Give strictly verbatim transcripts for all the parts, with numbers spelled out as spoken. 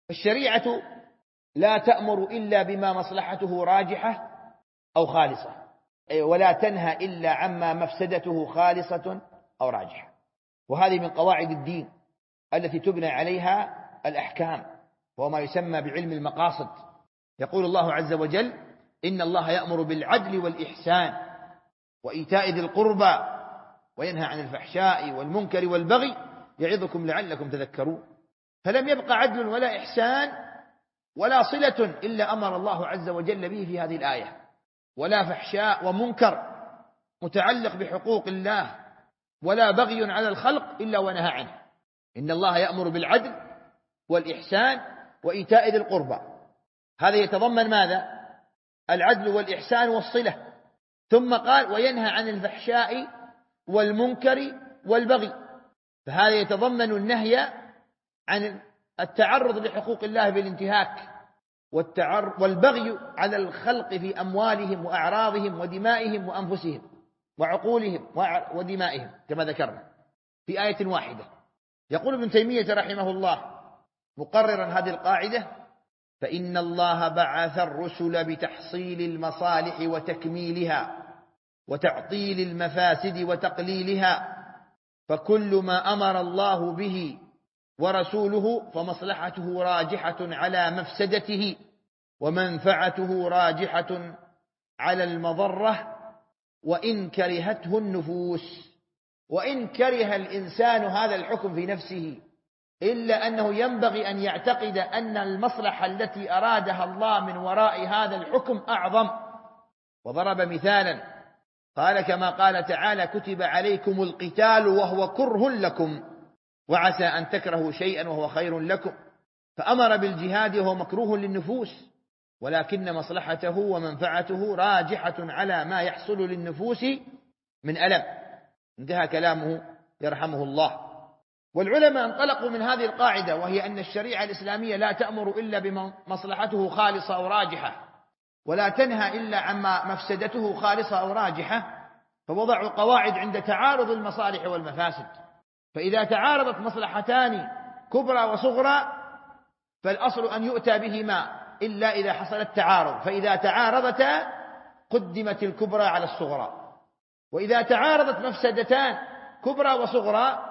الشريعة لا تأمر إلا بما مصلحته راجحة أو خالصة، ولا تنهى إلا عما مفسدته خالصة أو راجحة. وهذه من قواعد الدين التي تبنى عليها الأحكام، وهو ما يسمى بعلم المقاصد. يقول الله عز وجل: إن الله يأمر بالعدل والإحسان وإيتاء ذي القربى وينهى عن الفحشاء والمنكر والبغي يعظكم لعلكم تذكرون. فلم يبق عدل ولا إحسان ولا صلة إلا أمر الله عز وجل به في هذه الآية، ولا فحشاء ومنكر متعلق بحقوق الله، ولا بغي على الخلق إلا ونهى عنه. إن الله يأمر بالعدل والإحسان وإيتاء ذي القربى، هذا يتضمن ماذا؟ العدل والإحسان والصلة. ثم قال: وينهى عن الفحشاء والمنكر والبغي، فهذا يتضمن النهي عن التعرض لحقوق الله بالانتهاك والبغي على الخلق في أموالهم وأعراضهم ودمائهم وأنفسهم وعقولهم ودمائهم كما ذكرنا في آية واحدة. يقول ابن تيمية رحمه الله مقررا هذه القاعدة: فإن الله بعث الرسل بتحصيل المصالح وتكميلها وتعطيل المفاسد وتقليلها، فكل ما أمر الله به ورسوله فمصلحته راجحة على مفسدته، ومنفعته راجحة على المضرة، وإن كرهته النفوس. وإن كره الإنسان هذا الحكم في نفسه، إلا أنه ينبغي أن يعتقد أن المصلحة التي أرادها الله من وراء هذا الحكم أعظم. وضرب مثالا قال: كما قال تعالى: كتب عليكم القتال وهو كره لكم وعسى أن تكرهوا شيئا وهو خير لكم، فأمر بالجهاد وهو مكروه للنفوس، ولكن مصلحته ومنفعته راجحة على ما يحصل للنفوس من ألم. انتهى كلامه يرحمه الله. والعلماء انطلقوا من هذه القاعدة، وهي أن الشريعة الإسلامية لا تأمر إلا بما مصلحته خالصة أو راجحة، ولا تنهى إلا عما مفسدته خالصة أو راجحة، فوضعوا قواعد عند تعارض المصالح والمفاسد. فإذا تعارضت مصلحتان كبرى وصغرى فالأصل أن يؤتى بهما إلا إذا حصل التعارض، فإذا تعارضتا قدمت الكبرى على الصغرى. وإذا تعارضت مفسدتان كبرى وصغرى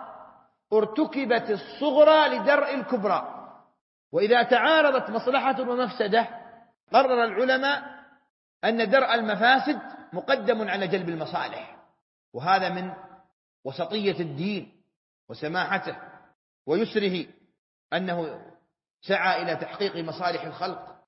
ارتكبت الصغرى لدرء الكبرى. وإذا تعارضت مصلحة ومفسدة قرر العلماء أن درء المفاسد مقدم على جلب المصالح. وهذا من وسطية الدين وسماحته ويسره، أنه سعى إلى تحقيق مصالح الخلق